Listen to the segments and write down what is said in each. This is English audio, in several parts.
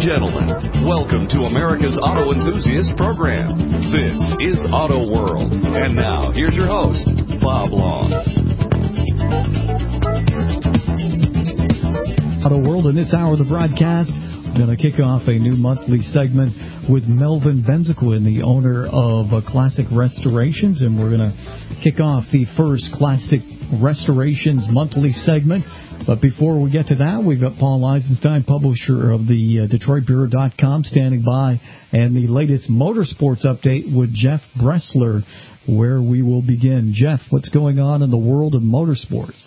gentlemen, welcome to America's Auto Enthusiast program. This is Auto World. And now, here's your host, Bob Long. Auto World, in this hour of the broadcast, we're going to kick off a new monthly segment with Melvin Benziquin, the owner of Classic Restorations, and we're going to kick off the first Classic Restorations monthly segment. But before we get to that, we've got Paul Eisenstein, publisher of the DetroitBureau.com, standing by, and the latest motorsports update with Jeff Bressler, where we will begin. Jeff, what's going on in the world of motorsports?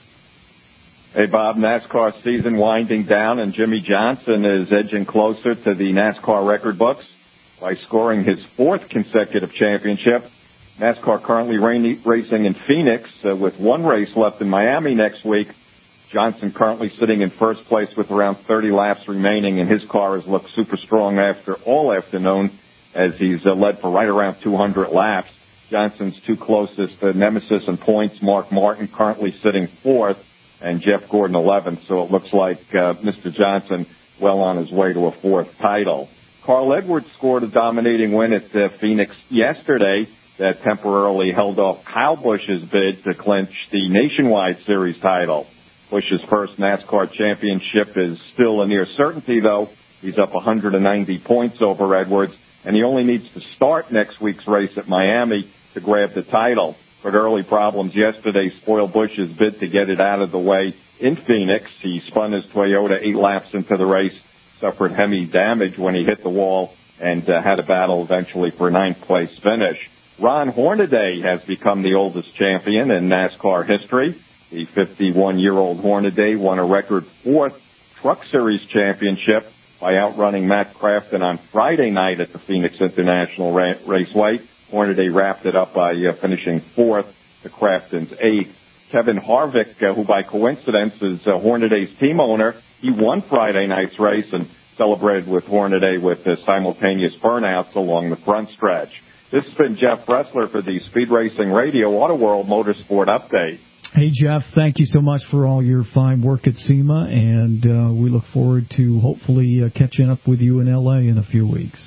Hey, Bob, NASCAR season winding down, and Jimmy Johnson is edging closer to the NASCAR record books by scoring his fourth consecutive championship. NASCAR currently racing in Phoenix with one race left in Miami next week. Johnson currently sitting in first place with around 30 laps remaining, and his car has looked super strong after all afternoon as he's led for right around 200 laps. Johnson's two closest nemesis in points, Mark Martin, currently sitting fourth, and Jeff Gordon 11th. So it looks like Mr. Johnson well on his way to a fourth title. Carl Edwards scored a dominating win at Phoenix yesterday that temporarily held off Kyle Busch's bid to clinch the Nationwide Series title. Busch's first NASCAR championship is still a near certainty, though. He's up 190 points over Edwards, and he only needs to start next week's race at Miami to grab the title. But early problems yesterday spoiled Busch's bid to get it out of the way in Phoenix. He spun his Toyota 8 laps into the race, suffered heavy damage when he hit the wall, and had a battle eventually for a ninth-place finish. Ron Hornaday has become the oldest champion in NASCAR history. The 51-year-old Hornaday won a record fourth Truck Series championship by outrunning Matt Crafton on Friday night at the Phoenix International Raceway. Hornaday wrapped it up by finishing fourth to Crafton's eighth. Kevin Harvick, who by coincidence is Hornaday's team owner, he won Friday night's race and celebrated with Hornaday with simultaneous burnouts along the front stretch. This has been Jeff Bressler for the Speed Racing Radio Auto World Motorsport Update. Hey, Jeff, thank you so much for all your fine work at SEMA, and we look forward to hopefully catching up with you in L.A. in a few weeks.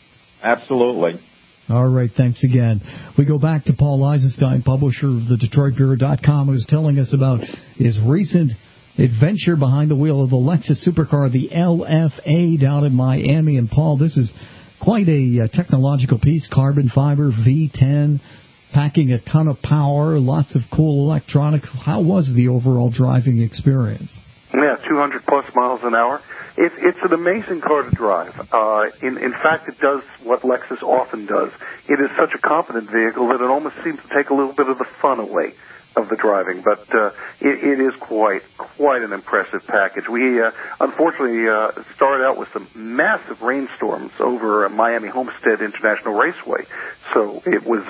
Absolutely. All right, thanks again. We go back to Paul Eisenstein, publisher of the DetroitBureau.com, who's telling us about his recent adventure behind the wheel of the Lexus supercar, the LFA, down in Miami. And, Paul, this is quite a technological piece, carbon fiber, V10, packing a ton of power, lots of cool electronics. How was the overall driving experience? Yeah, 200-plus miles an hour. It's an amazing car to drive. In fact, it does what Lexus often does. It is such a competent vehicle that it almost seems to take a little bit of the fun away of the driving, but it is quite an impressive package. We unfortunately started out with some massive rainstorms over Miami Homestead International Raceway, so it was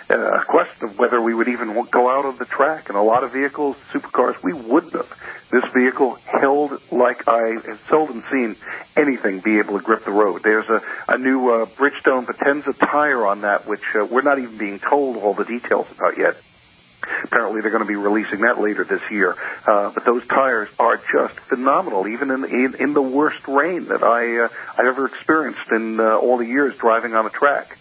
a question of whether we would even go out on the track. And a lot of vehicles, supercars, we wouldn't have. This vehicle held like I have seldom seen anything be able to grip the road. There's a new Bridgestone Potenza tire on that, which we're not even being told all the details about yet. Apparently they're going to be releasing that later this year. But those tires are just phenomenal, even in the worst rain that I've ever experienced in all the years driving on a track.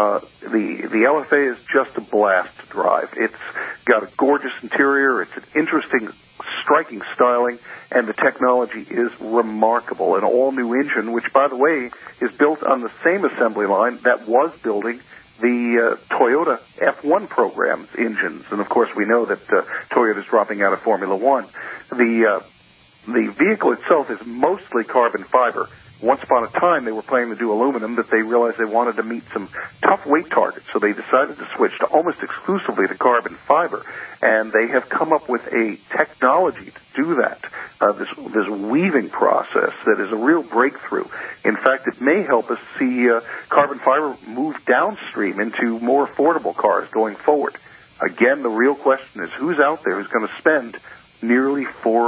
The LFA is just a blast to drive. It's got a gorgeous interior. It's an interesting, striking styling, and the technology is remarkable. An all-new engine, which, by the way, is built on the same assembly line that was building the Toyota F1 program's engines. And, of course, we know that Toyota's dropping out of Formula One. The vehicle itself is mostly carbon fiber. Once upon a time, they were planning to do aluminum, but they realized they wanted to meet some tough weight targets, so they decided to switch to almost exclusively to carbon fiber. And they have come up with a technology to do that, this weaving process that is a real breakthrough. In fact, it may help us see carbon fiber move downstream into more affordable cars going forward. Again, the real question is who's out there who's going to spend nearly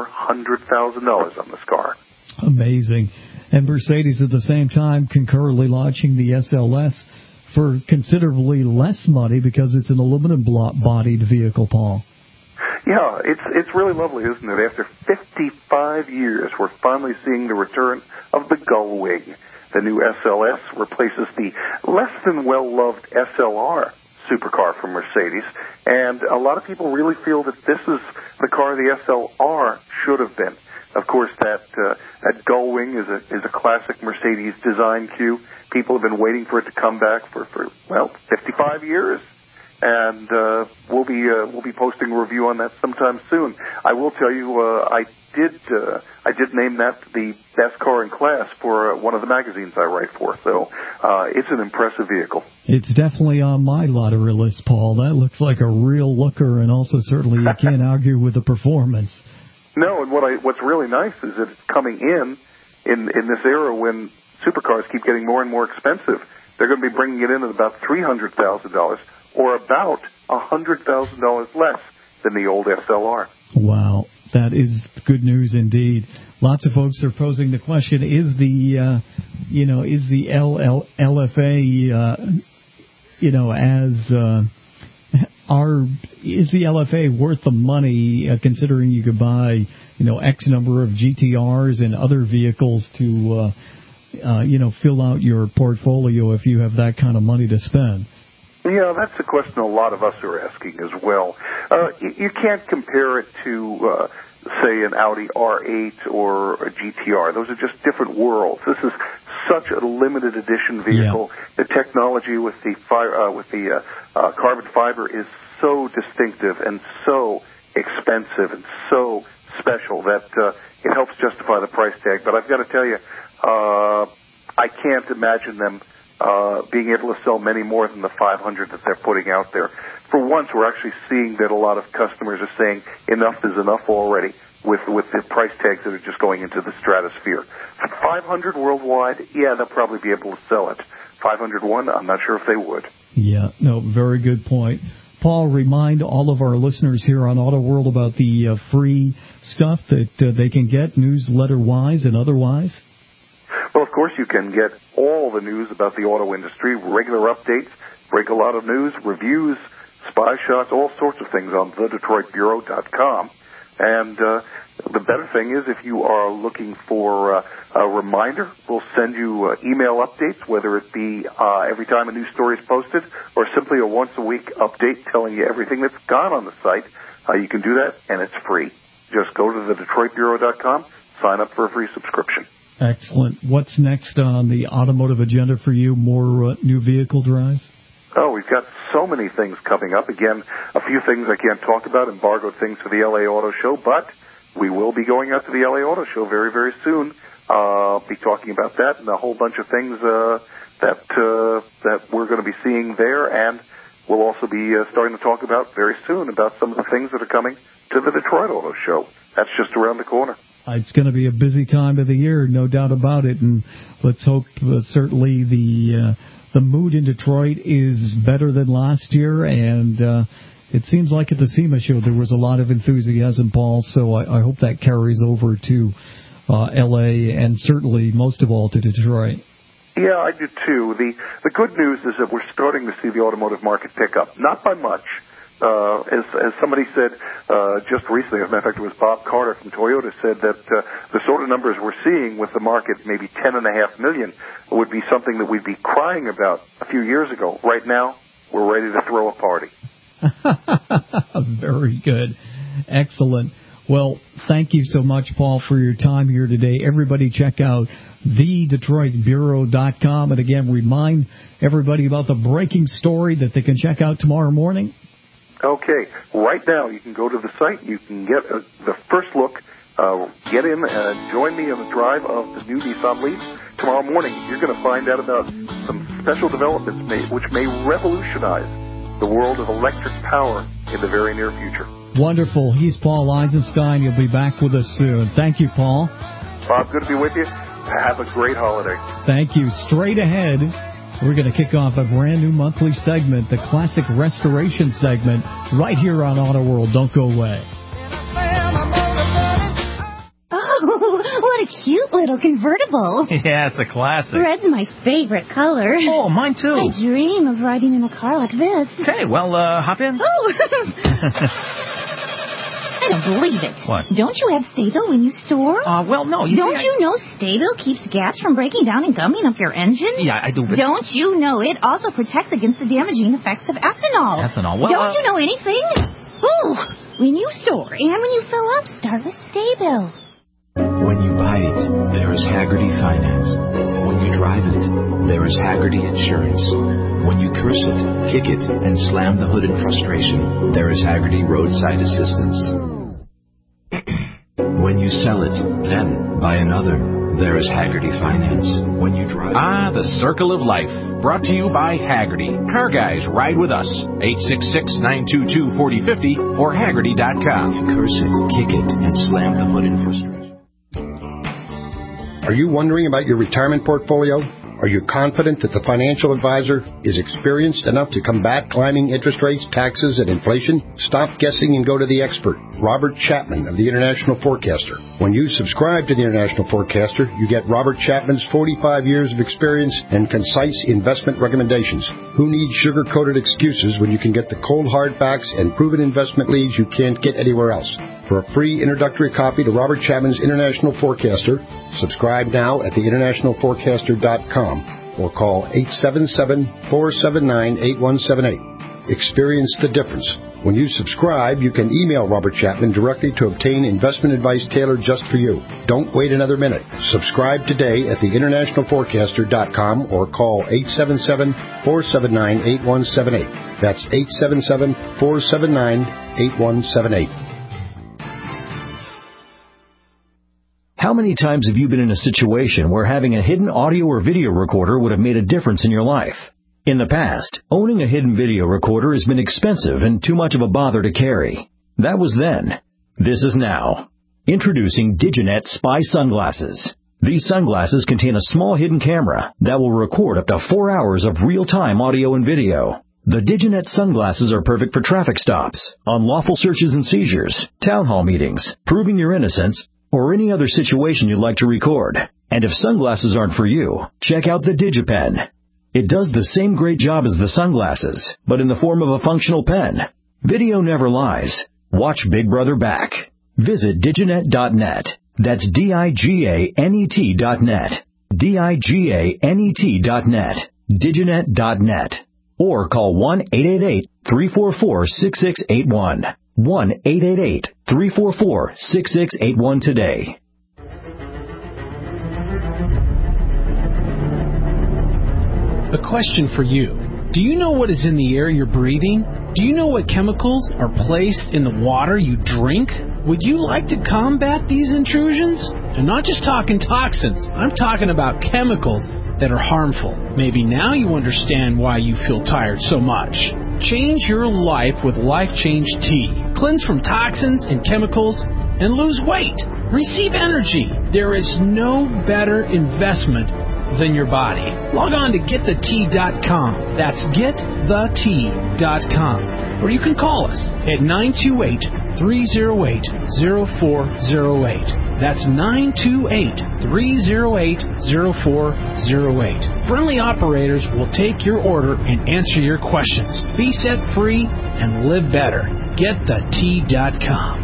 $400,000 on this car? Amazing. And Mercedes at the same time concurrently launching the SLS for considerably less money because it's an aluminum-bodied vehicle, Paul. Yeah, it's really lovely, isn't it? After 55 years, we're finally seeing the return of the gull wing. The new SLS replaces the less than well-loved SLR supercar from Mercedes, and a lot of people really feel that this is the car the SLR should have been. Of course, that gull wing is a classic Mercedes design cue. People have been waiting for it to come back for 55 years. And we'll be posting a review on that sometime soon. I will tell you, I did name that the best car in class for one of the magazines I write for. So it's an impressive vehicle. It's definitely on my lottery list, Paul. That looks like a real looker, and also certainly you can't argue with the performance. No, and what's really nice is that it's coming in this era when supercars keep getting more and more expensive. They're going to be bringing it in at about $300,000. Or about $100,000 less than the old SLR. Wow, that is good news indeed. Lots of folks are posing the question: is the is the LFA worth the money? Considering you could buy X number of GTRs and other vehicles to fill out your portfolio if you have that kind of money to spend. Yeah, that's a question a lot of us are asking as well. You can't compare it to, say, an Audi R8 or a GTR. Those are just different worlds. This is such a limited edition vehicle. Yeah. The technology with the carbon fiber is so distinctive and so expensive and so special that it helps justify the price tag. But I've got to tell you, I can't imagine them being able to sell many more than the 500 that they're putting out there. For once, we're actually seeing that a lot of customers are saying enough is enough already with the price tags that are just going into the stratosphere. 500 worldwide, yeah, they'll probably be able to sell it. 501, I'm not sure if they would. Yeah, no, very good point. Paul, remind all of our listeners here on Auto World about the free stuff that they can get, newsletter-wise and otherwise. Well, of course, you can get all the news about the auto industry, regular updates, break a lot of news, reviews, spy shots, all sorts of things on thedetroitbureau.com. And the better thing is if you are looking for a reminder, we'll send you email updates, whether it be every time a new story is posted or simply a once-a-week update telling you everything that's gone on the site. You can do that, and it's free. Just go to thedetroitbureau.com, sign up for a free subscription. Excellent. What's next on the automotive agenda for you? More new vehicle drives? Oh, we've got so many things coming up. Again, a few things I can't talk about, embargoed things for the LA Auto Show, but we will be going out to the LA Auto Show very, very soon. I'll be talking about that and a whole bunch of things that we're going to be seeing there, and we'll also be starting to talk about very soon about some of the things that are coming to the Detroit Auto Show. That's just around the corner. It's going to be a busy time of the year, no doubt about it, and let's hope certainly the mood in Detroit is better than last year, and it seems like at the SEMA show there was a lot of enthusiasm, Paul, so I hope that carries over to L.A. and certainly, most of all, to Detroit. Yeah, I do too. The good news is that we're starting to see the automotive market pick up, not by much. As somebody said just recently, as a matter of fact, it was Bob Carter from Toyota said that the sort of numbers we're seeing with the market, maybe 10.5 million, would be something that we'd be crying about a few years ago. Right now, we're ready to throw a party. Very good. Excellent. Well, thank you so much, Paul, for your time here today. Everybody check out thedetroitbureau.com. And again, remind everybody about the breaking story that they can check out tomorrow morning. Okay. Right now, you can go to the site. You can get the first look. Get in and join me on the drive of the new Nissan Leaf. Tomorrow morning, you're going to find out about some special developments which may revolutionize the world of electric power in the very near future. Wonderful. He's Paul Eisenstein. He'll be back with us soon. Thank you, Paul. Bob, good to be with you. Have a great holiday. Thank you. Straight ahead, we're going to kick off a brand new monthly segment, the Classic Restoration segment, right here on Auto World. Don't go away. Oh, what a cute little convertible. Yeah, it's a classic. Red's my favorite color. Oh, mine too. I dream of riding in a car like this. Okay, well, hop in. Oh! I don't believe it. What? Don't you have Staybill when you store? Well, no. You know Staybill keeps gas from breaking down and gumming up your engine? Yeah, I do. But... Don't you know it also protects against the damaging effects of ethanol? Ethanol? Well, don't you know anything? Ooh, when you store and when you fill up, start with Staybill. When you buy it, there is Hagerty Finance. When you drive it, there is Hagerty Insurance. When you curse it, kick it, and slam the hood in frustration, there is Hagerty Roadside Assistance. When you sell it, then buy another, there is Hagerty Finance. When you drive... The Circle of Life. Brought to you by Hagerty. Car guys, ride with us. 866-922-4050 or Hagerty.com. You curse it, kick it, and slam the hood in frustration. Are you wondering about your retirement portfolio? Are you confident that the financial advisor is experienced enough to combat climbing interest rates, taxes, and inflation? Stop guessing and go to the expert, Robert Chapman of the International Forecaster. When you subscribe to the International Forecaster, you get Robert Chapman's 45 years of experience and concise investment recommendations. Who needs sugar-coated excuses when you can get the cold hard facts and proven investment leads you can't get anywhere else? For a free introductory copy to Robert Chapman's International Forecaster, subscribe now at theInternationalForecaster.com or call 877-479-8178. Experience the difference. When you subscribe, you can email Robert Chapman directly to obtain investment advice tailored just for you. Don't wait another minute. Subscribe today at theInternationalForecaster.com or call 877-479-8178. That's 877-479-8178. How many times have you been in a situation where having a hidden audio or video recorder would have made a difference in your life? In the past, owning a hidden video recorder has been expensive and too much of a bother to carry. That was then. This is now. Introducing Diginet Spy Sunglasses. These sunglasses contain a small hidden camera that will record up to 4 hours of real-time audio and video. The Diginet sunglasses are perfect for traffic stops, unlawful searches and seizures, town hall meetings, proving your innocence, or any other situation you'd like to record. And if sunglasses aren't for you, check out the DigiPen. It does the same great job as the sunglasses, but in the form of a functional pen. Video never lies. Watch Big Brother back. Visit Diginet.net. That's DIGANET.net. DIGANET.net. Diginet.net. Or call 1-888-344-6681. 1-888-344-6681 today. A question for you. Do you know what is in the air you're breathing? Do you know what chemicals are placed in the water you drink? Would you like to combat these intrusions? I'm not just talking toxins. I'm talking about chemicals that are harmful. Maybe now you understand why you feel tired so much. Change your life with Life Change Tea. Cleanse from toxins and chemicals and lose weight. Receive energy. There is no better investment than your body. Log on to getthetea.com. That's getthetea.com. Or you can call us at 928-308-0408. That's 928-308-0408. Friendly operators will take your order and answer your questions. Be set free and live better. GetTheTea.com.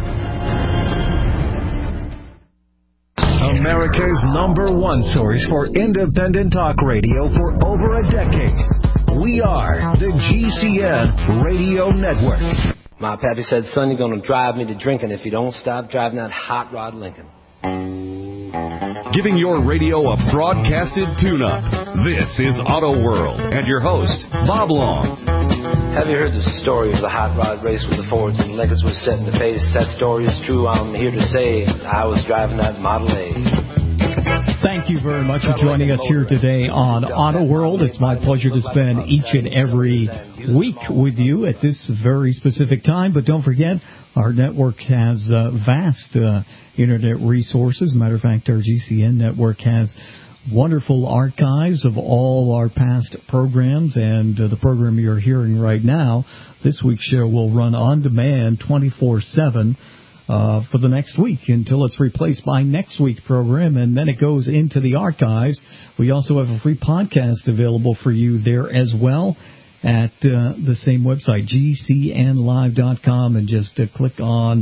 America's #1 source for independent talk radio for over a decade. We are the GCN Radio Network. My pappy said, son, you're going to drive me to drinking if you don't stop driving that hot rod Lincoln. Giving your radio a broadcasted tune-up. This is Auto World and your host, Bob Long. Have you heard the story of the hot rod race with the Fords and Lincolns was set in the face? That story is true. I'm here to say I was driving that Model A. Thank you very much for joining us here today on Auto World. It's my pleasure to spend each and every week with you at this very specific time. But don't forget, our network has vast Internet resources. As a matter of fact, our GCN network has wonderful archives of all our past programs, and the program you're hearing right now, this week's show, will run on demand 24/7 for the next week until it's replaced by next week's program, and then it goes into the archives. We also have a free podcast available for you there as well at the same website, gcnlive.com, and just click on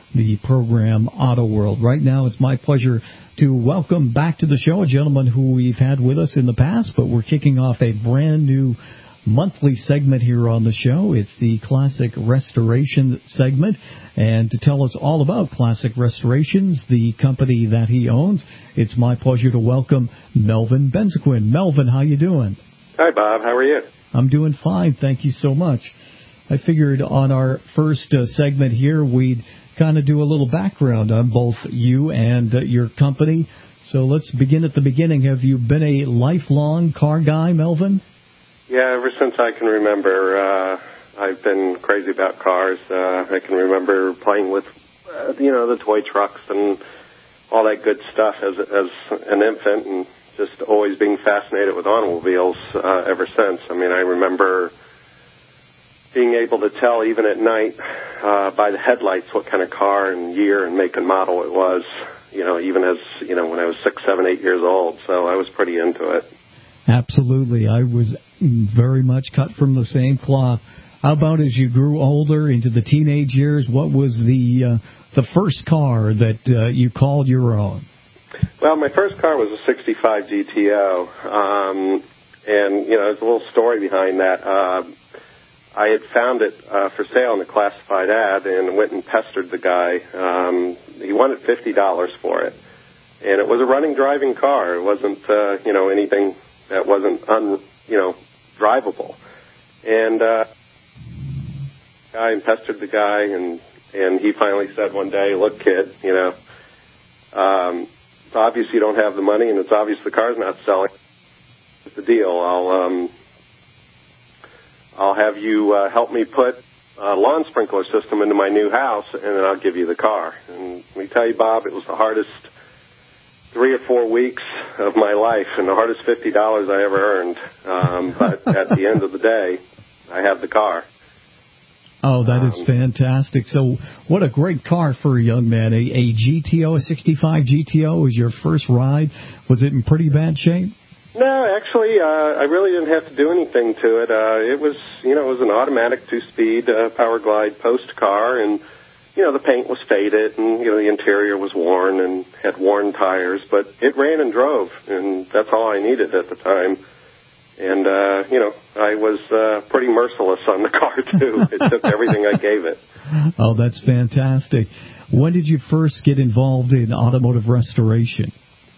the program Auto World. Right now, it's my pleasure to welcome back to the show a gentleman who we've had with us in the past, but we're kicking off a brand new monthly segment here on the show. It's the Classic Restoration segment, and to tell us all about Classic Restorations, the company that he owns, it's my pleasure to welcome Melvin Benzequin. Melvin, how you doing? Hi, Bob. How are you? I'm doing fine. Thank you so much. I figured on our first segment here, we'd kind of do a little background on both you and your company. So let's begin at the beginning. Have you been a lifelong car guy, Melvin? Yeah, ever since I can remember, I've been crazy about cars. I can remember playing with, the toy trucks and all that good stuff as an infant, and just always being fascinated with automobiles ever since. I mean, I remember being able to tell even at night by the headlights what kind of car and year and make and model it was, even as, when I was 6, 7, 8 years old. So I was pretty into it. Absolutely. I was very much cut from the same cloth. How about as you grew older into the teenage years, what was the first car that you called your own? Well, my first car was a 65 GTO, and, there's a little story behind that. I had found it for sale in a classified ad and went and pestered the guy. He wanted $50 for it, and it was a running, driving car. It wasn't, anything that wasn't, drivable. And I pestered the guy, and he finally said one day, "Look, kid, it's obvious you don't have the money, and it's obvious the car's not selling. It's the deal. I'll have you help me put a lawn sprinkler system into my new house, and then I'll give you the car." And let me tell you, Bob, it was the hardest 3 or 4 weeks of my life and the hardest $50 I ever earned. But at the end of the day, I have the car. Oh, that is fantastic. So what a great car for a young man. A GTO, a 65 GTO was your first ride. Was it in pretty bad shape? No, actually, I really didn't have to do anything to it. It was an automatic 2-speed Power Glide post car, and the paint was faded, and the interior was worn and had worn tires, but it ran and drove, and that's all I needed at the time. And I was pretty merciless on the car too. It took everything I gave it. Oh, that's fantastic. When did you first get involved in automotive restoration?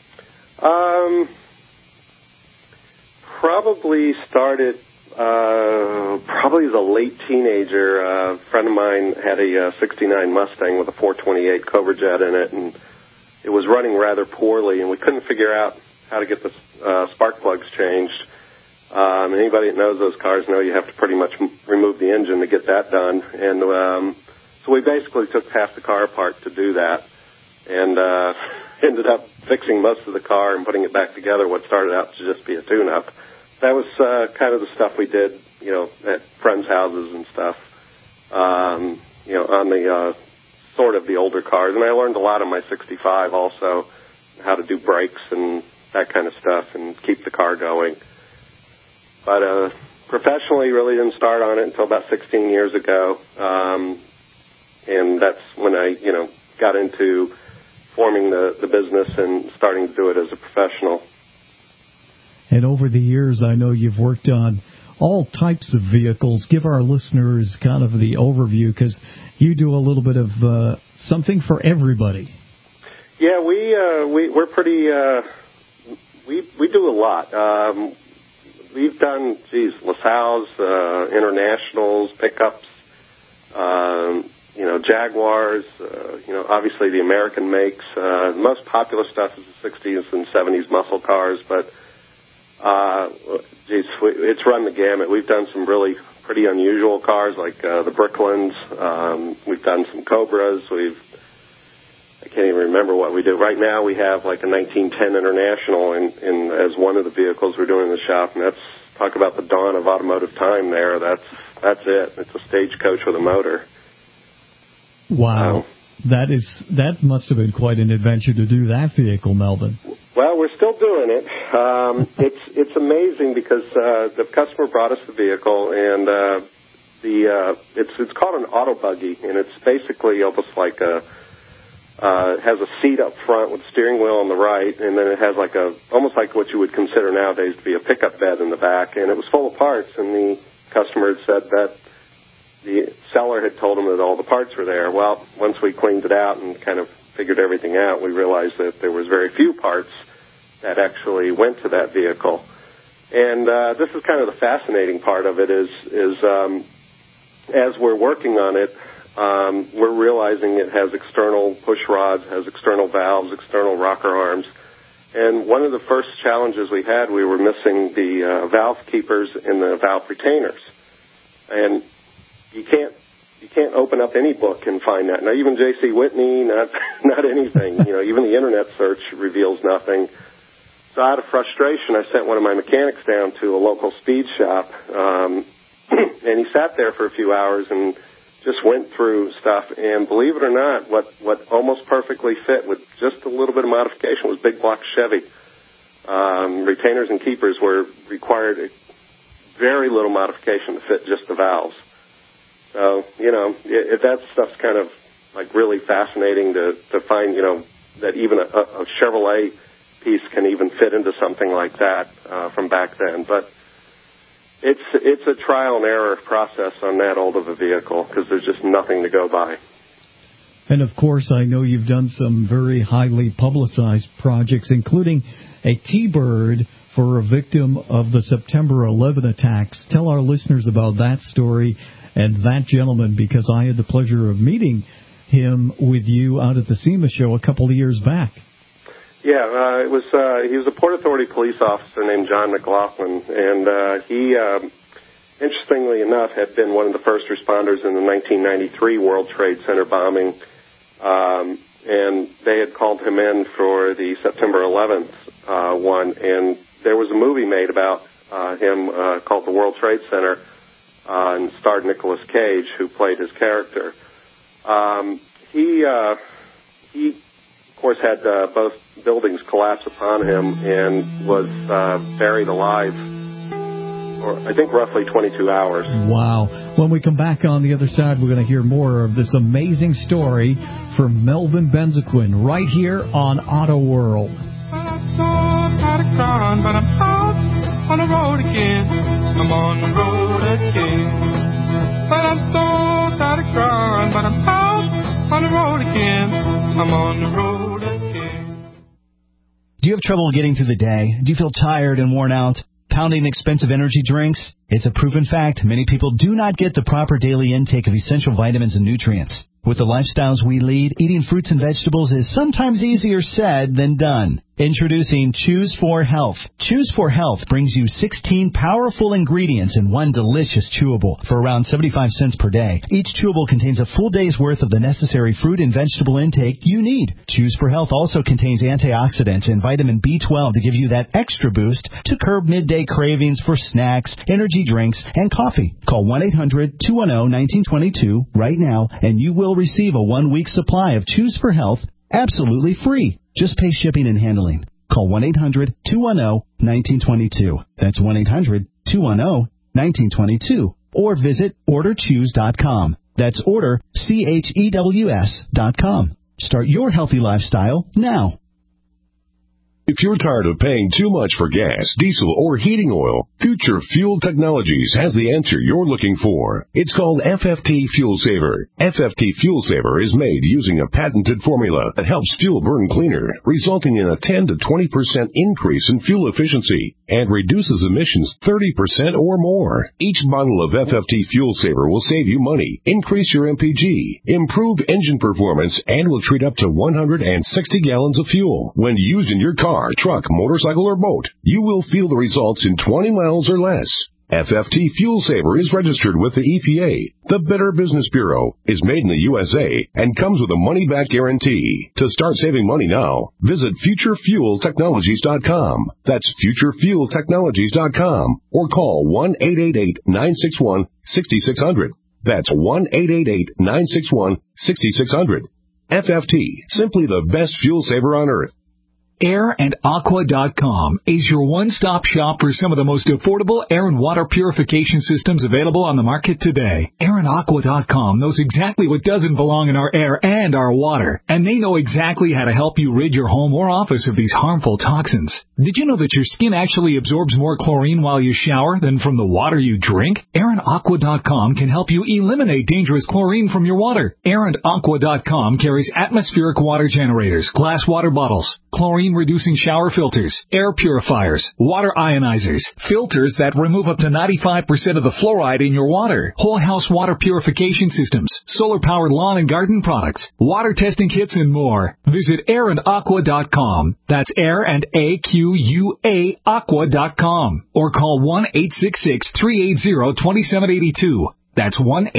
Probably started probably as a late teenager. A friend of mine had a 69 Mustang with a 428 Cobra Jet in it, and it was running rather poorly, and we couldn't figure out how to get the spark plugs changed. Anybody that knows those cars know you have to pretty much remove the engine to get that done. And so we basically took half the car apart to do that, and ended up fixing most of the car and putting it back together, what started out to just be a tune-up. That was kind of the stuff we did, at friends' houses and stuff, on the sort of the older cars. And I learned a lot on my 65 also, how to do brakes and that kind of stuff and keep the car going. But professionally, really didn't start on it until about 16 years ago, and that's when I, got into forming the business and starting to do it as a professional. And over the years, I know you've worked on all types of vehicles. Give our listeners kind of the overview, because you do a little bit of something for everybody. Yeah, we're pretty. We do a lot. We've done, LaSalle's, Internationals, pickups, Jaguars, obviously the American makes. The most popular stuff is the 60s and 70s muscle cars, but, it's run the gamut. We've done some really pretty unusual cars like the Brooklyns. We've done some Cobras. I can't even remember what we do. Right now we have like a 1910 International in as one of the vehicles we're doing in the shop, and that's, talk about the dawn of automotive time there. That's it. It's a stagecoach with a motor. Wow. That must have been quite an adventure to do that vehicle, Melvin. Well, we're still doing it. It's amazing because the customer brought us the vehicle, and it's called an auto buggy, and it's basically almost like a It has a seat up front with steering wheel on the right, and then it has like almost like what you would consider nowadays to be a pickup bed in the back, and it was full of parts, and the customer had said that the seller had told them that all the parts were there. Well, once we cleaned it out and kind of figured everything out, we realized that there was very few parts that actually went to that vehicle. And this is kind of the fascinating part of it is as we're working on it, we're realizing it has external push rods, has external valves, external rocker arms. And one of the first challenges we had, we were missing the valve keepers and the valve retainers. And you can't open up any book and find that. Now, even J.C. Whitney, not anything. You know, even the internet search reveals nothing. So out of frustration, I sent one of my mechanics down to a local speed shop, and he sat there for a few hours and just went through stuff. And believe it or not, what almost perfectly fit with just a little bit of modification was big block Chevy. Retainers and keepers required very little modification to fit just the valves. So, you know, that stuff's kind of like really fascinating to find, you know, that even a Chevrolet piece can even fit into something like that from back then. But it's a trial and error process on that old of a vehicle because there's just nothing to go by. And, of course, I know you've done some very highly publicized projects, including a T-Bird for a victim of the September 11 attacks. Tell our listeners about that story and that gentleman, because I had the pleasure of meeting him with you out at the SEMA show a couple of years back. Yeah, he was a Port Authority police officer named John McLaughlin, and he, interestingly enough, had been one of the first responders in the 1993 World Trade Center bombing, and they had called him in for the September 11th one, and there was a movie made about him called The World Trade Center, and starred Nicolas Cage, who played his character. He, of course, had both buildings collapse upon him and was buried alive for, I think, roughly 22 hours. Wow. When we come back on the other side, we're going to hear more of this amazing story from Melvin Benzequin right here on Auto World. I'm so tired of crying, but I'm out on the road again. I'm on the road again. But I'm so tired of crying, but I'm out on the road again. I'm on the road again. Do you have trouble getting through the day? Do you feel tired and worn out? Pounding expensive energy drinks? It's a proven fact many people do not get the proper daily intake of essential vitamins and nutrients. With the lifestyles we lead, eating fruits and vegetables is sometimes easier said than done. Introducing Choose 4 Health. Choose 4 Health brings you 16 powerful ingredients in one delicious chewable for around 75 cents per day. Each chewable contains a full day's worth of the necessary fruit and vegetable intake you need. Choose 4 Health also contains antioxidants and vitamin B12 to give you that extra boost to curb midday cravings for snacks, energy drinks, and coffee. Call 1-800-210-1922 right now, and you will receive a 1-week supply of Choose 4 Health absolutely free. Just pay shipping and handling. Call 1-800-210-1922. That's 1-800-210-1922. Or visit orderchoose.com. That's orderchews.com. Start your healthy lifestyle now. If you're tired of paying too much for gas, diesel, or heating oil, Future Fuel Technologies has the answer you're looking for. It's called FFT Fuel Saver. FFT Fuel Saver is made using a patented formula that helps fuel burn cleaner, resulting in a 10 to 20% increase in fuel efficiency and reduces emissions 30% or more. Each bottle of FFT Fuel Saver will save you money, increase your MPG, improve engine performance, and will treat up to 160 gallons of fuel. When used in your car, truck, motorcycle, or boat, you will feel the results in 20 miles or less. FFT Fuel Saver is registered with the EPA. The Better Business Bureau is made in the USA and comes with a money-back guarantee. To start saving money now, visit FutureFuelTechnologies.com. That's FutureFuelTechnologies.com. Or call 1-888-961-6600. That's 1-888-961-6600. FFT, simply the best fuel saver on earth. AirandAqua.com is your one-stop shop for some of the most affordable air and water purification systems available on the market today. AirandAqua.com knows exactly what doesn't belong in our air and our water, and they know exactly how to help you rid your home or office of these harmful toxins. Did you know that your skin actually absorbs more chlorine while you shower than from the water you drink? AirandAqua.com can help you eliminate dangerous chlorine from your water. AirandAqua.com carries atmospheric water generators, glass water bottles, chlorine-reducing shower filters, air purifiers, water ionizers, filters that remove up to 95% of the fluoride in your water, whole house water purification systems, solar-powered lawn and garden products, water testing kits, and more. Visit AirandAqua.com. That's AirandAqua.com. Or call 1-866-380-2782. That's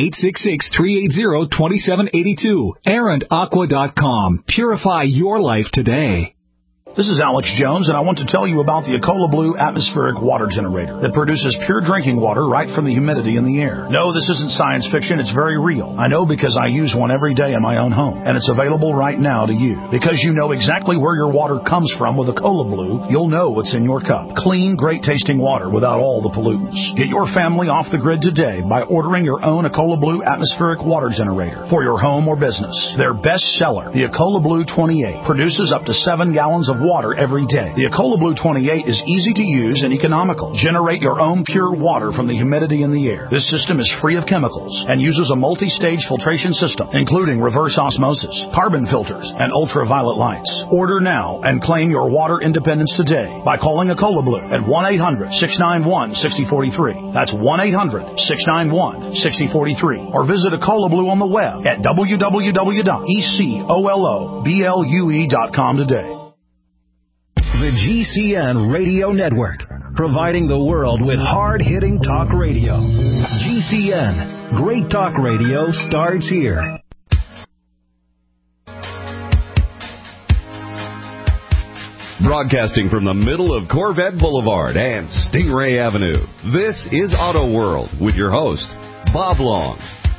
1-866-380-2782. AirandAqua.com. Purify your life today. This is Alex Jones, and I want to tell you about the Ecola Blue atmospheric water generator that produces pure drinking water right from the humidity in the air. No, this isn't science fiction. It's very real. I know because I use one every day in my own home, and it's available right now to you. Because you know exactly where your water comes from with Ecola Blue, you'll know what's in your cup. Clean, great-tasting water without all the pollutants. Get your family off the grid today by ordering your own Ecola Blue atmospheric water generator for your home or business. Their best seller, the Ecola Blue 28, produces up to 7 gallons of water every day. The Ecola Blue 28 is easy to use and economical. Generate your own pure water from the humidity in the air. This system is free of chemicals and uses a multi-stage filtration system, including reverse osmosis, carbon filters, and ultraviolet lights. Order now and claim your water independence today by calling Ecola Blue at 1-800-691-6043. That's 1-800-691-6043. Or visit Ecola Blue on the web at www.ecoloblu.com today. The GCN Radio Network, providing the world with hard-hitting talk radio. GCN, great talk radio starts here. Broadcasting from the middle of Corvette Boulevard and Stingray Avenue, this is Auto World with your host, Bob Long.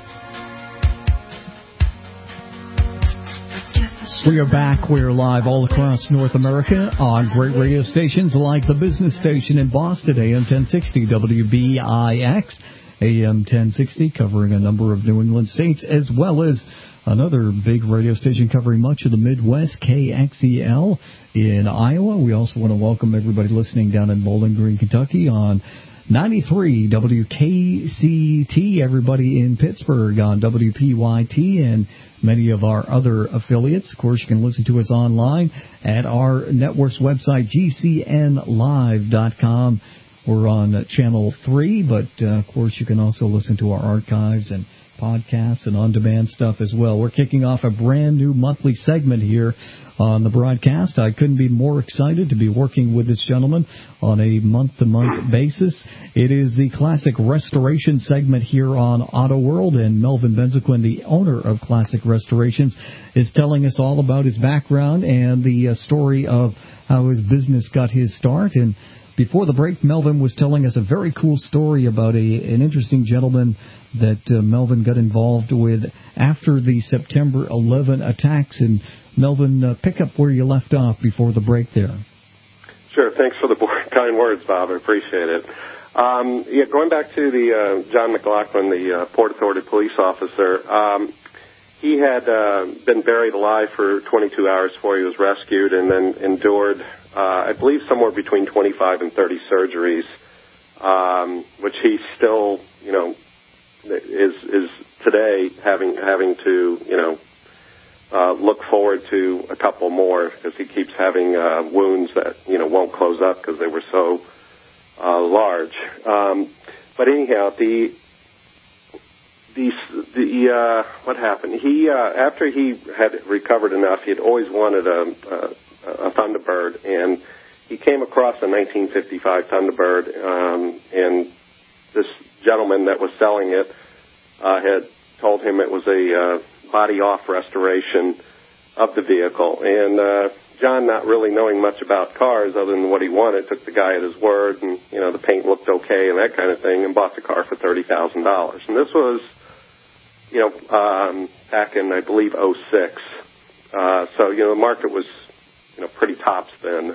We are back. We're live all across North America on great radio stations like the business station in Boston, AM 1060 WBIX, AM 1060, covering a number of New England states, as well as another big radio station covering much of the Midwest, KXEL in Iowa. We also want to welcome everybody listening down in Bowling Green, Kentucky on 93 WKCT, everybody in Pittsburgh on WPYT, and many of our other affiliates. Of course, you can listen to us online at our network's website, GCNlive.com. We're on Channel 3, but, of course, you can also listen to our archives and podcasts and on-demand stuff as well. We're kicking off a brand new monthly segment here on the broadcast. I couldn't be more excited to be working with this gentleman on a month-to-month basis. It is the Classic Restoration segment here on Auto World, and Melvin Benzequin, the owner of Classic Restorations, is telling us all about his background and the story of how his business got his start. And before the break, Melvin was telling us a very cool story about an interesting gentleman that Melvin got involved with after the September 11 attacks. And Melvin, pick up where you left off before the break there. Sure. Thanks for the kind words, Bob. I appreciate it. Going back to the John McLaughlin, the Port Authority police officer, he had been buried alive for 22 hours before he was rescued, and then endured, I believe, somewhere between 25 and 30 surgeries, which he still, is today having to, look forward to a couple more, because he keeps having wounds that won't close up because they were so large. But anyhow, what happened? He after he had recovered enough, he had always wanted a Thunderbird, and he came across a 1955 Thunderbird, and this gentleman that was selling it had told him it was a body-off restoration of the vehicle. And John, not really knowing much about cars other than what he wanted, took the guy at his word, and the paint looked okay and that kind of thing, and bought the car for $30,000. And this was back in, I believe, 06. So the market was pretty tops then.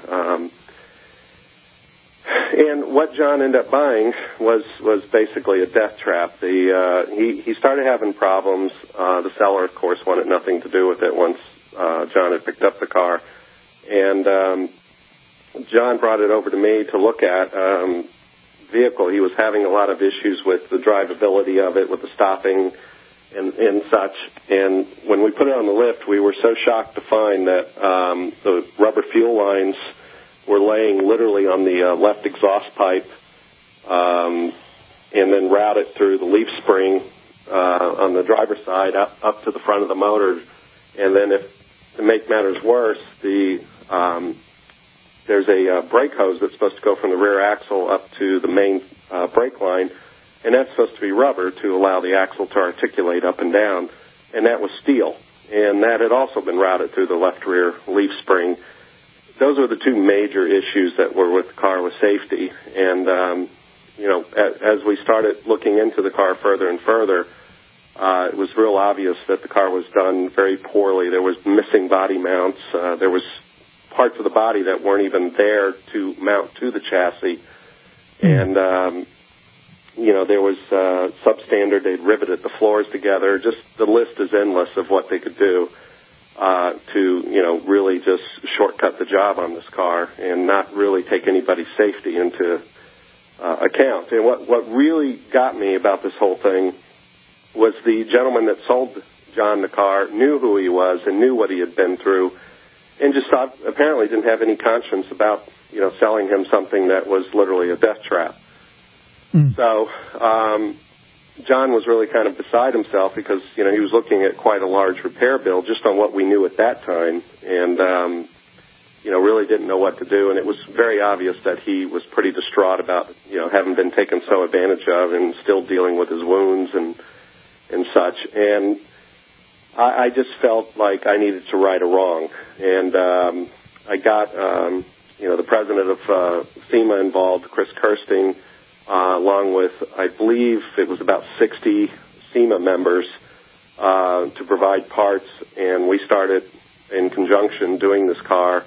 And what John ended up buying was basically a death trap. He started having problems. The seller, of course, wanted nothing to do with it once John had picked up the car. And John brought it over to me to look at vehicle. He was having a lot of issues with the drivability of it, with the stopping and such. And when we put it on the lift, we were so shocked to find that the rubber fuel lines were laying literally on the left exhaust pipe, and then routed through the leaf spring on the driver's side up to the front of the motor. And then, to make matters worse, there's a brake hose that's supposed to go from the rear axle up to the main brake line, and that's supposed to be rubber to allow the axle to articulate up and down, and that was steel. And that had also been routed through the left rear leaf spring. Those were the two major issues that were with the car with safety. And, as we started looking into the car further and further, it was real obvious that the car was done very poorly. There was missing body mounts. There was parts of the body that weren't even there to mount to the chassis. And, there was substandard. They'd riveted the floors together. Just the list is endless of what they could do to really just shortcut the job on this car and not really take anybody's safety into account. And what really got me about this whole thing was the gentleman that sold John the car knew who he was and knew what he had been through, and just apparently didn't have any conscience about selling him something that was literally a death trap. So John was really kind of beside himself because he was looking at quite a large repair bill just on what we knew at that time, and really didn't know what to do. And it was very obvious that he was pretty distraught about having been taken so advantage of and still dealing with his wounds and such. And I just felt like I needed to right a wrong. And I got, the president of SEMA involved, Chris Kirsting, along with, I believe it was about 60 SEMA members to provide parts. And we started in conjunction doing this car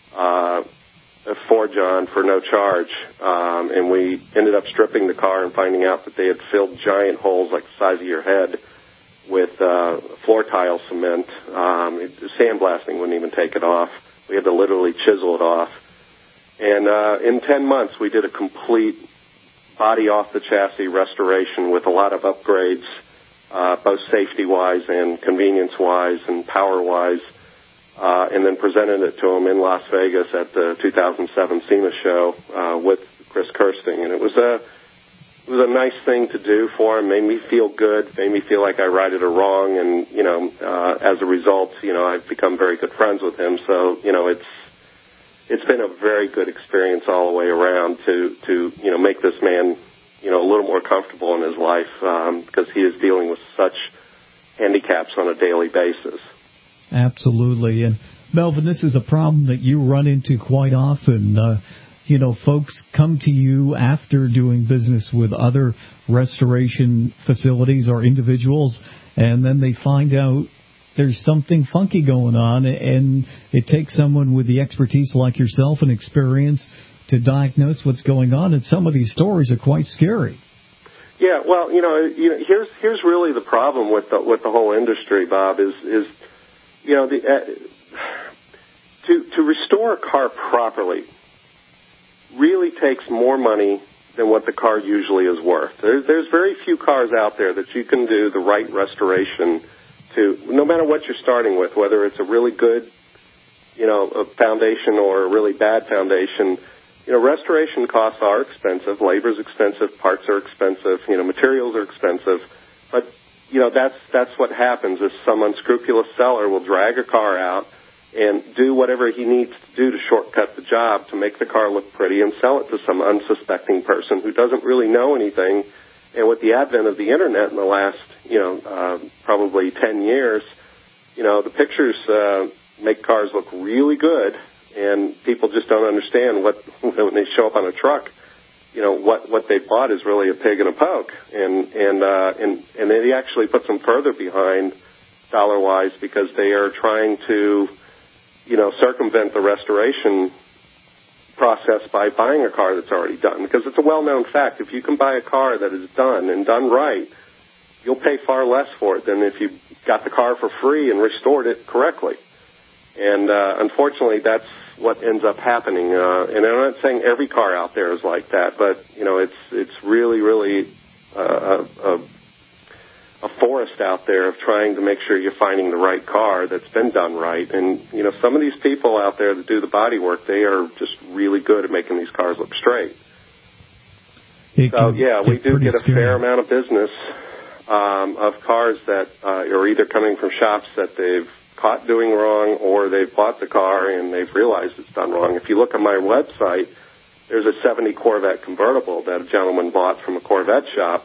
for John for no charge. And we ended up stripping the car and finding out that they had filled giant holes like the size of your head with floor tile cement. Sandblasting wouldn't even take it off. We had to literally chisel it off. And in 10 months, we did a complete body off the chassis restoration with a lot of upgrades, both safety-wise and convenience-wise and power-wise, and then presented it to him in Las Vegas at the 2007 SEMA show with Chris Kirsting. And it was a nice thing to do for him. Made me feel good. Made me feel like I righted a wrong. And as a result, I've become very good friends with him. So it's been a very good experience all the way around to make this man a little more comfortable in his life because he is dealing with such handicaps on a daily basis. Absolutely. And Melvin, this is a problem that you run into quite often. Folks come to you after doing business with other restoration facilities or individuals, and then they find out there's something funky going on, and it takes someone with the expertise like yourself and experience to diagnose what's going on, and some of these stories are quite scary. Yeah, well, here's really the problem with the whole industry, Bob, is to restore a car properly really takes more money than what the car usually is worth. There's very few cars out there that you can do the right restoration to, no matter what you're starting with, whether it's a really good, a foundation or a really bad foundation. Restoration costs are expensive, labor's expensive, parts are expensive, materials are expensive, but that's what happens is some unscrupulous seller will drag a car out and do whatever he needs to do to shortcut the job to make the car look pretty and sell it to some unsuspecting person who doesn't really know anything. And with the advent of the Internet in the last, probably 10 years, the pictures make cars look really good, and people just don't understand when they show up on a truck, what they bought is really a pig in a poke. And they actually put them further behind dollar-wise because they are trying to, circumvent the restoration process by buying a car that's already done, because it's a well-known fact. If you can buy a car that is done and done right, you'll pay far less for it than if you got the car for free and restored it correctly. And unfortunately, that's what ends up happening. And I'm not saying every car out there is like that, but it's really, really a forest out there of trying to make sure you're finding the right car that's been done right. And some of these people out there that do the body work, they are just really good at making these cars look straight. So yeah, we do get a fair amount of business of cars that are either coming from shops that they've caught doing wrong, or they've bought the car and they've realized it's done wrong. If you look on my website, there's a 70 Corvette convertible that a gentleman bought from a Corvette shop,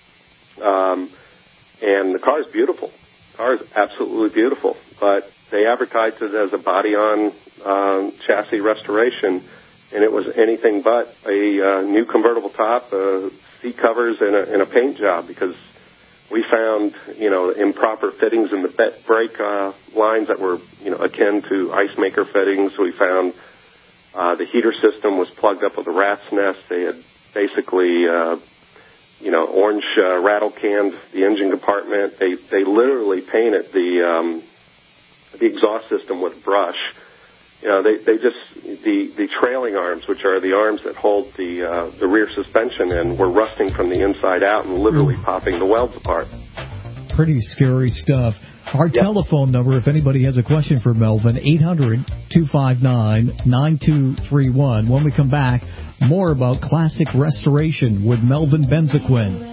and the car is beautiful. The car is absolutely beautiful, but they advertised it as a body-on chassis restoration, and it was anything but a new convertible top, seat covers, and a paint job, because we found, improper fittings in the brake lines that were, akin to ice maker fittings. We found the heater system was plugged up with a rat's nest. They had basically, orange rattle canned the engine compartment. They literally painted the exhaust system with brush. They just the trailing arms, which are the arms that hold the rear suspension in, were rusting from the inside out and literally popping the welds apart. Pretty scary stuff. Our telephone number, if anybody has a question for Melvin, 800-259-9231. When we come back, more about classic restoration with Melvin Benzaquin.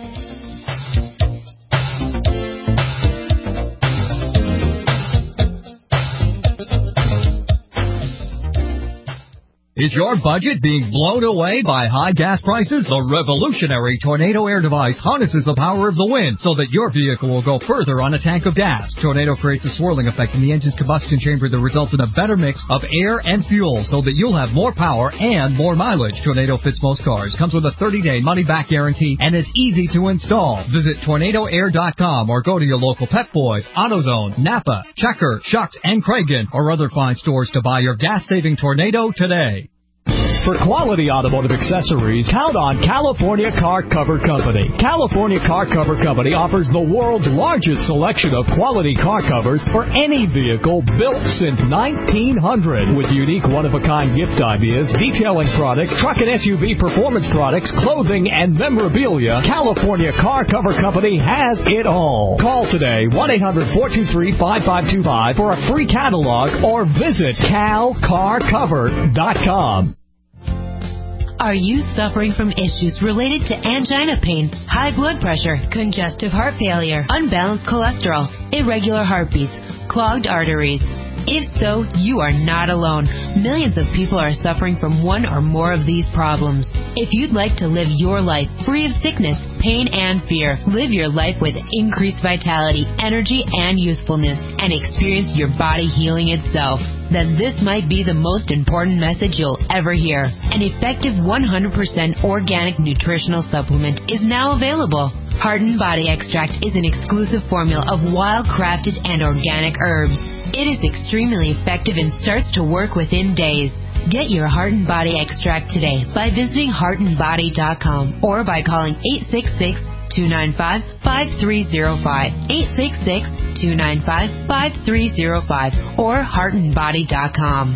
Is your budget being blown away by high gas prices? The revolutionary Tornado air device harnesses the power of the wind so that your vehicle will go further on a tank of gas. Tornado creates a swirling effect in the engine's combustion chamber that results in a better mix of air and fuel so that you'll have more power and more mileage. Tornado fits most cars, comes with a 30-day money-back guarantee, and is easy to install. Visit TornadoAir.com or go to your local Pep Boys, AutoZone, Napa, Checker, Schucks, and Kragen, or other fine stores to buy your gas-saving Tornado today. For quality automotive accessories, count on California Car Cover Company. California Car Cover Company offers the world's largest selection of quality car covers for any vehicle built since 1900. With unique one-of-a-kind gift ideas, detailing products, truck and SUV performance products, clothing, and memorabilia, California Car Cover Company has it all. Call today, 1-800-423-5525 for a free catalog or visit calcarcover.com. Are you suffering from issues related to angina pain, high blood pressure, congestive heart failure, unbalanced cholesterol, irregular heartbeats, clogged arteries? If so, you are not alone. Millions of people are suffering from one or more of these problems. If you'd like to live your life free of sickness, pain, and fear, live your life with increased vitality, energy, and youthfulness, and experience your body healing itself, then this might be the most important message you'll ever hear. An effective 100% organic nutritional supplement is now available. Heart and Body Extract is an exclusive formula of wild-crafted and organic herbs. It is extremely effective and starts to work within days. Get your Heart and Body Extract today by visiting heartandbody.com or by calling 866-295-5305, 866-295-5305, or heartandbody.com.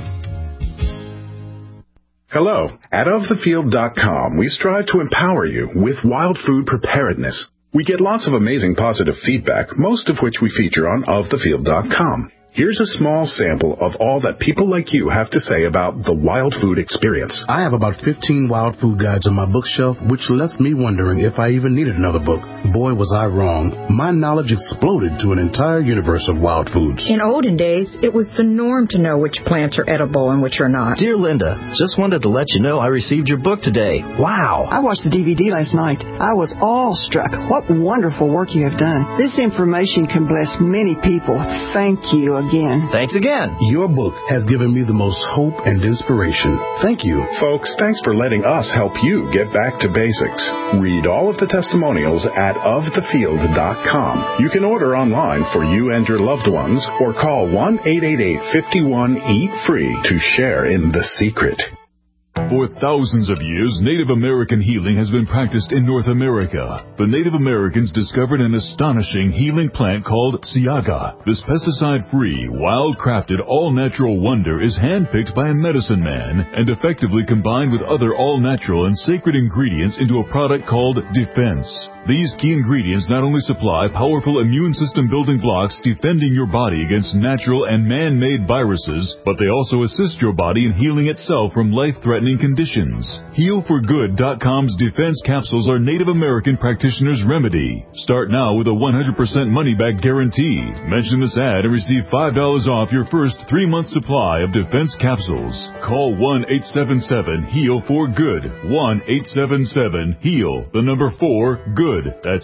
Hello. At OfTheField.com, we strive to empower you with wild food preparedness. We get lots of amazing positive feedback, most of which we feature on OfTheField.com. Here's a small sample of all that people like you have to say about the wild food experience. I have about 15 wild food guides on my bookshelf, which left me wondering if I even needed another book. Boy, was I wrong. My knowledge exploded to an entire universe of wild foods. In olden days, it was the norm to know which plants are edible and which are not. Dear Linda, just wanted to let you know I received your book today. Wow. I watched the DVD last night. I was awestruck. What wonderful work you have done. This information can bless many people. Thank you again. Thanks again. Your book has given me the most hope and inspiration. Thank you. Folks, thanks for letting us help you get back to basics. Read all of the testimonials at ofthefield.com. You can order online for you and your loved ones or call 1-888-51-EAT-FREE to share in the secret. For thousands of years, Native American healing has been practiced in North America. The Native Americans discovered an astonishing healing plant called Siaga. This pesticide-free, wild-crafted, all-natural wonder is handpicked by a medicine man and effectively combined with other all-natural and sacred ingredients into a product called Defense. These key ingredients not only supply powerful immune system building blocks defending your body against natural and man-made viruses, but they also assist your body in healing itself from life-threatening conditions. HealForGood.com's Defense capsules are Native American practitioners' remedy. Start now with a 100% money-back guarantee. Mention this ad and receive $5 off your first 3-month supply of Defense capsules. Call 1-877-HEAL-FOR-GOOD. 1-877-HEAL, the number 4-GOOD. That's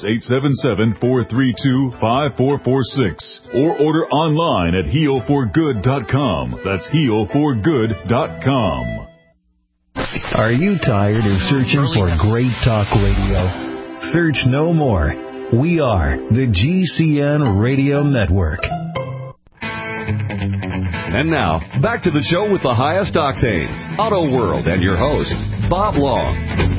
877-432-5446. Or order online at HealForGood.com. That's HealForGood.com. Are you tired of searching for great talk radio? Search no more. We are the GCN Radio Network. And now, back to the show with the highest octane, Auto World, and your host, Bob Long.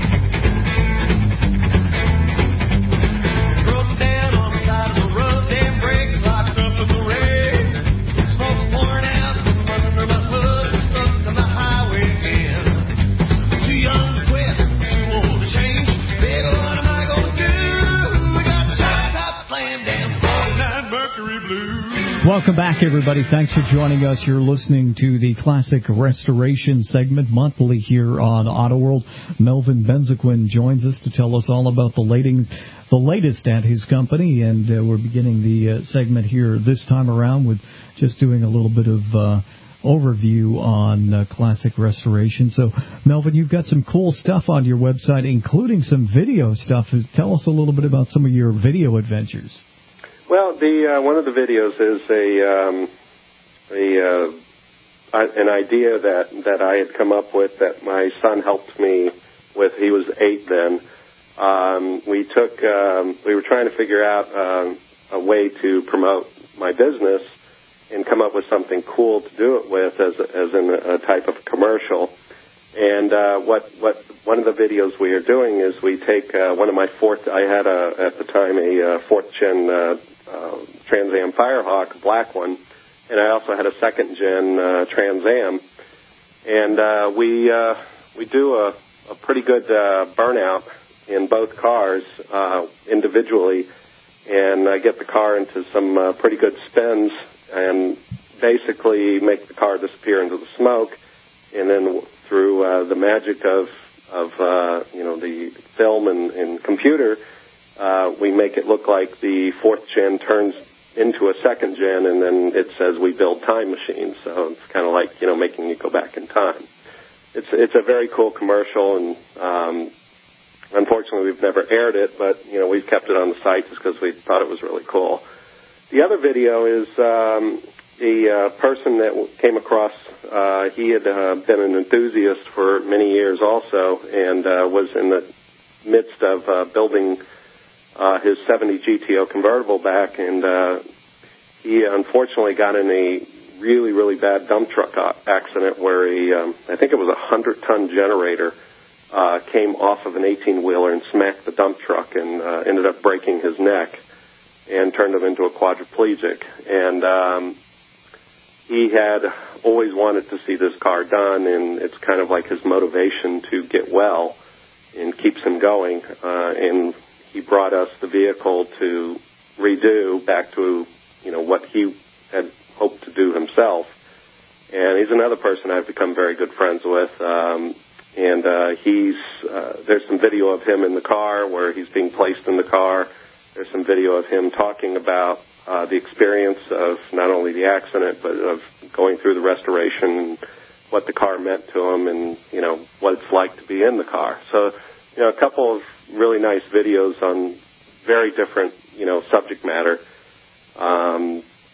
Welcome back, everybody. Thanks for joining us. You're listening to the Classic Restoration segment monthly here on Auto World. Melvin Benzequin joins us to tell us all about the latest at his company, and we're beginning the segment here this time around with just doing a little bit of overview on classic restoration. So, Melvin, you've got some cool stuff on your website, including some video stuff. Tell us a little bit about some of your video adventures. Well, one of the videos is an idea that I had come up with that my son helped me with. He was 8 then. We were trying to figure out a way to promote my business and come up with something cool to do it with as in a type of commercial. And what one of the videos we are doing is we take one of my I had at the time a 4th gen Trans Am Firehawk, a black one, and I also had a 2nd gen Trans Am, and we do a pretty good burnout in both cars individually, and I get the car into some pretty good spins and basically make the car disappear into the smoke, and then through the magic of the film and computer, we make it look like the 4th gen turns into a 2nd gen, and then it says we build time machines. So it's kind of like, making you go back in time. It's a very cool commercial, and unfortunately we've never aired it, but, we've kept it on the site just because we thought it was really cool. The other video is a person that came across, he had been an enthusiast for many years also, and was in the midst of building his 70 GTO convertible back, and he unfortunately got in a really, really bad dump truck accident where I think it was a 100-ton generator came off of an 18-wheeler and smacked the dump truck and ended up breaking his neck and turned him into a quadriplegic. And he had always wanted to see this car done, and it's kind of like his motivation to get well and keeps him going. And he brought us the vehicle to redo back to, what he had hoped to do himself. And he's another person I've become very good friends with. There's some video of him in the car where he's being placed in the car. There's some video of him talking about the experience of not only the accident, but of going through the restoration and what the car meant to him and, what it's like to be in the car. So, a couple of really nice videos on very different, subject matter.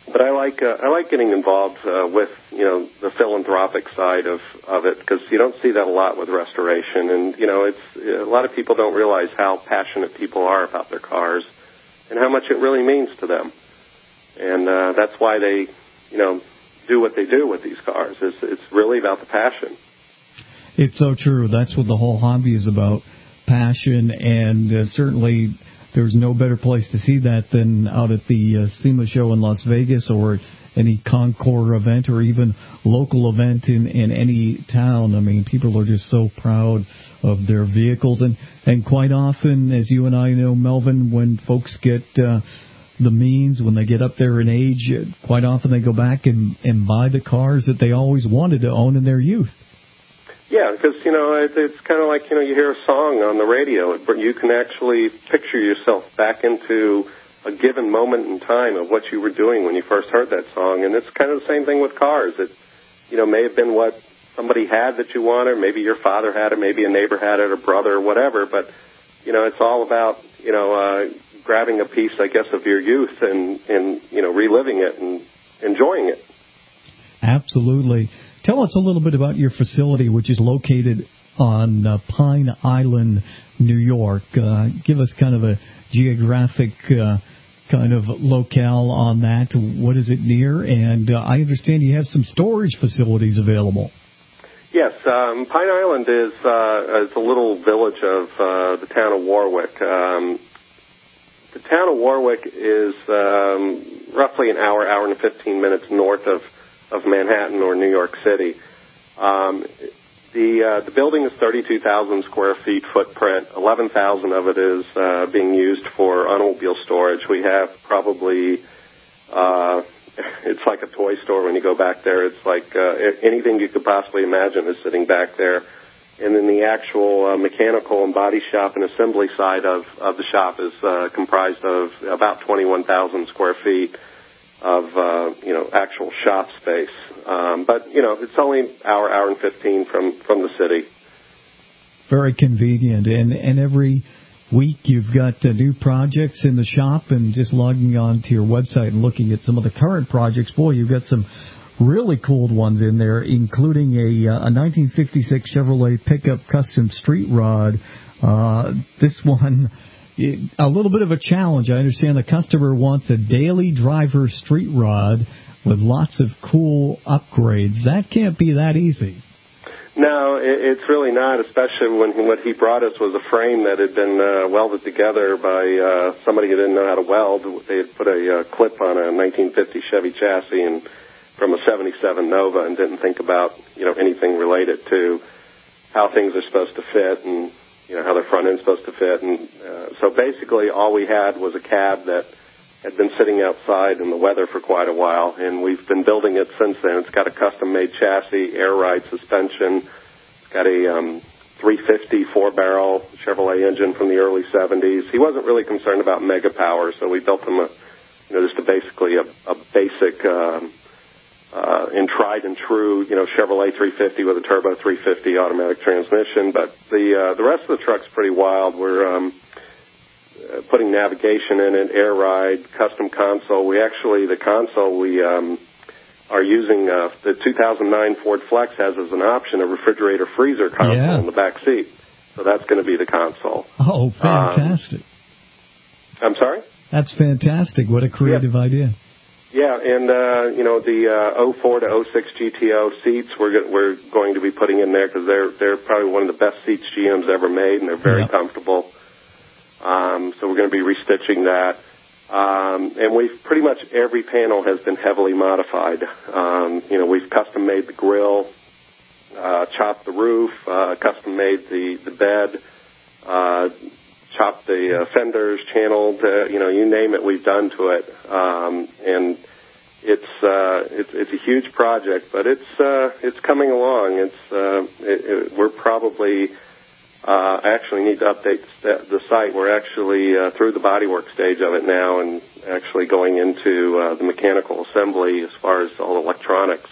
But I like getting involved with the philanthropic side of it, because you don't see that a lot with restoration, and it's a lot of people don't realize how passionate people are about their cars and how much it really means to them, and that's why they do what they do with these cars. It's really about the passion. It's so true. That's what the whole hobby is about, passion, and certainly there's no better place to see that than out at the SEMA show in Las Vegas, or any Concours event, or even local event in any town. I mean, people are just so proud of their vehicles. And quite often, as you and I know, Melvin, when folks get the means, when they get up there in age, quite often they go back and buy the cars that they always wanted to own in their youth. Yeah, because, it's kind of like, you hear a song on the radio. You can actually picture yourself back into a given moment in time of what you were doing when you first heard that song. And it's kind of the same thing with cars. It, may have been what somebody had that you wanted. Maybe your father had it, maybe a neighbor had it, or brother, or whatever. But, it's all about, grabbing a piece, I guess, of your youth and reliving it and enjoying it. Absolutely. Tell us a little bit about your facility, which is located on Pine Island, New York. Give us kind of a geographic kind of locale on that. What is it near? And I understand you have some storage facilities available. Yes, Pine Island is a little village of the town of Warwick. The town of Warwick is roughly an hour and 15 minutes north of Manhattan or New York City. The building is 32,000 square feet footprint. 11,000 of it is being used for automobile storage. We have probably it's like a toy store when you go back there. It's like anything you could possibly imagine is sitting back there. And then the actual mechanical and body shop and assembly side of the shop is comprised of about 21,000 square feet of actual shop space. But it's only hour and 15 from the city. Very convenient. And every week you've got new projects in the shop, and just logging on to your website and looking at some of the current projects, boy, you've got some really cool ones in there, including a 1956 Chevrolet pickup custom street rod. This one, a little bit of a challenge. I understand the customer wants a daily driver street rod with lots of cool upgrades. That can't be that easy. No, it's really not, especially when what he brought us was a frame that had been welded together by somebody who didn't know how to weld. They had put a clip on a 1950 Chevy chassis and from a 77 Nova, and didn't think about anything related to how things are supposed to fit and how the front end's supposed to fit. And so basically all we had was a cab that had been sitting outside in the weather for quite a while, and we've been building it since then. It's got a custom-made chassis, air ride suspension. It's got a 350 4-barrel Chevrolet engine from the early 70s. He wasn't really concerned about mega power, so we built him basically a basic and tried and true, Chevrolet 350 with a turbo 350 automatic transmission. But the rest of the truck's pretty wild. We're putting navigation in it, air ride, custom console. The console we are using the 2009 Ford Flex has as an option a refrigerator freezer console in the back seat. So that's going to be the console. Oh, fantastic. I'm sorry? That's fantastic. What a creative idea. Yeah, and the 04 to 06 GTO seats we're going to be putting in there because they're probably one of the best seats GM's ever made, and they're very comfortable. So we're going to be restitching that. And we've pretty much every panel has been heavily modified. We've custom made the grill, chopped the roof, custom made the bed, chopped the fenders, channeled, you name it, we've done to it. And it's a huge project, but it's coming along. We're probably I actually need to update the site. We're actually through the bodywork stage of it now, and actually going into the mechanical assembly as far as all electronics.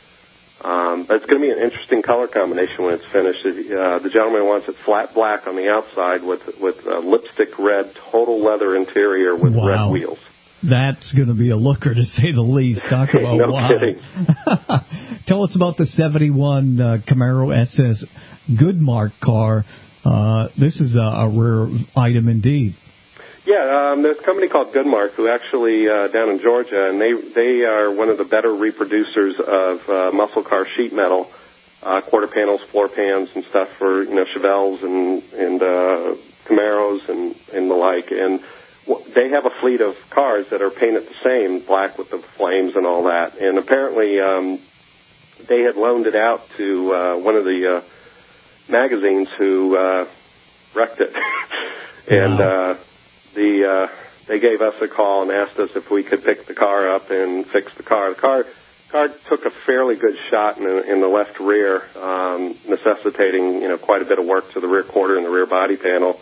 But it's going to be an interesting color combination when it's finished. The gentleman wants it flat black on the outside with lipstick red total leather interior with red wheels. That's going to be a looker, to say the least. Talk about no wow. kidding. Tell us about the 71 Camaro SS Goodmark car. This is a rare item indeed. Yeah, there's a company called Goodmark who actually down in Georgia, and they are one of the better reproducers of muscle car sheet metal, quarter panels, floor pans, and stuff for Chevelles and Camaros and the like. And they have a fleet of cars that are painted the same, black with the flames and all that. And apparently, they had loaned it out to one of the magazines who wrecked it, and. Wow. They gave us a call and asked us if we could pick the car up and fix the car. The car took a fairly good shot in the left rear, necessitating quite a bit of work to the rear quarter and the rear body panel.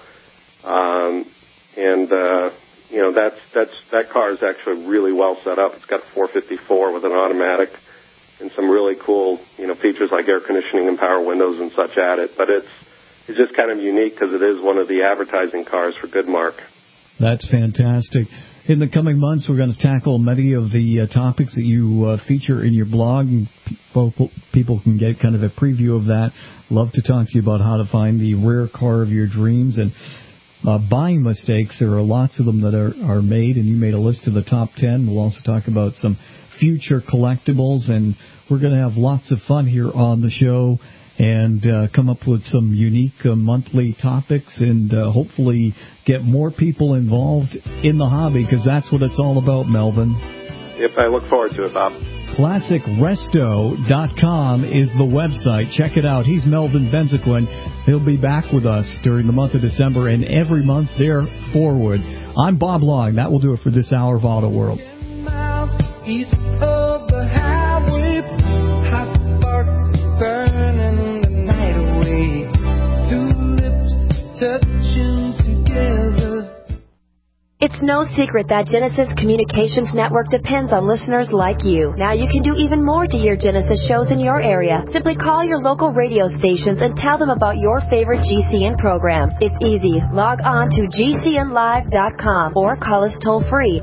That car is actually really well set up. It's got a 454 with an automatic and some really cool features like air conditioning and power windows and such at it. But it's just kind of unique because it is one of the advertising cars for Goodmark. That's fantastic. In the coming months, we're going to tackle many of the topics that you feature in your blog. People can get kind of a preview of that. Love to talk to you about how to find the rare car of your dreams and buying mistakes. There are lots of them that are made, and you made a list of the top 10. We'll also talk about some future collectibles, and we're going to have lots of fun here on the show and come up with some unique monthly topics and hopefully get more people involved in the hobby, because that's what it's all about, Melvin. Yep, I look forward to it, Bob. ClassicResto.com is the website. Check it out. He's Melvin Benziquin. He'll be back with us during the month of December and every month there forward. I'm Bob Long. That will do it for this hour of Auto World. East of the highway, hot sparks burning the night away. Two lips touching together. It's no secret that Genesis Communications Network depends on listeners like you. Now you can do even more to hear Genesis shows in your area. Simply call your local radio stations and tell them about your favorite GCN programs. It's easy. Log on to GCNlive.com or call us toll-free,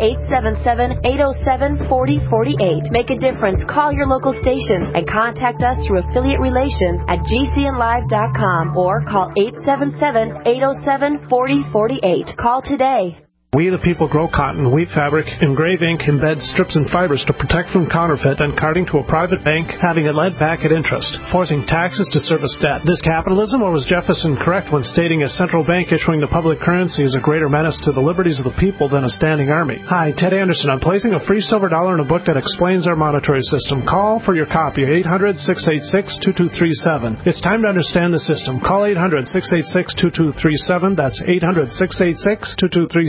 877-807-4048. Make a difference. Call your local stations and contact us through affiliate relations at GCNlive.com or call 877-807-4048. Call today. We the people grow cotton, weave fabric, engrave ink, embed strips and fibers to protect from counterfeit and carting to a private bank, having it led back at interest, forcing taxes to service debt. This capitalism, or was Jefferson correct when stating a central bank issuing the public currency is a greater menace to the liberties of the people than a standing army? Hi, Ted Anderson. I'm placing a free silver dollar in a book that explains our monetary system. Call for your copy, 800-686-2237. It's time to understand the system. Call 800-686-2237. That's 800-686-2237.